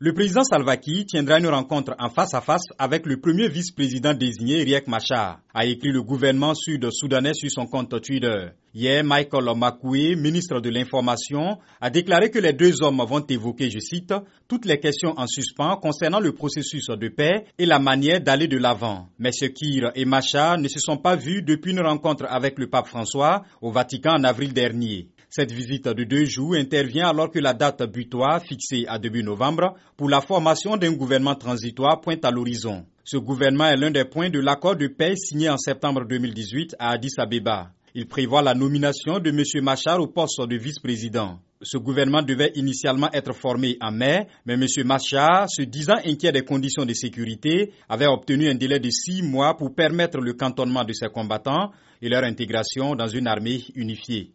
Le président Salva Kiir tiendra une rencontre en face à face avec le premier vice-président désigné, Riek Machar, a écrit le gouvernement sud-soudanais sur son compte Twitter. Hier, Michael Makoué, ministre de l'Information, a déclaré que les deux hommes vont évoquer, je cite, toutes les questions en suspens concernant le processus de paix et la manière d'aller de l'avant. Mais Kiir et Machar ne se sont pas vus depuis une rencontre avec le pape François au Vatican en avril dernier. Cette visite de 2 jours intervient alors que la date butoir fixée à début novembre pour la formation d'un gouvernement transitoire pointe à l'horizon. Ce gouvernement est l'un des points de l'accord de paix signé en septembre 2018 à Addis Abeba. Il prévoit la nomination de M. Machar au poste de vice-président. Ce gouvernement devait initialement être formé en mai, mais M. Machar, se disant inquiet des conditions de sécurité, avait obtenu un délai de 6 mois pour permettre le cantonnement de ses combattants et leur intégration dans une armée unifiée.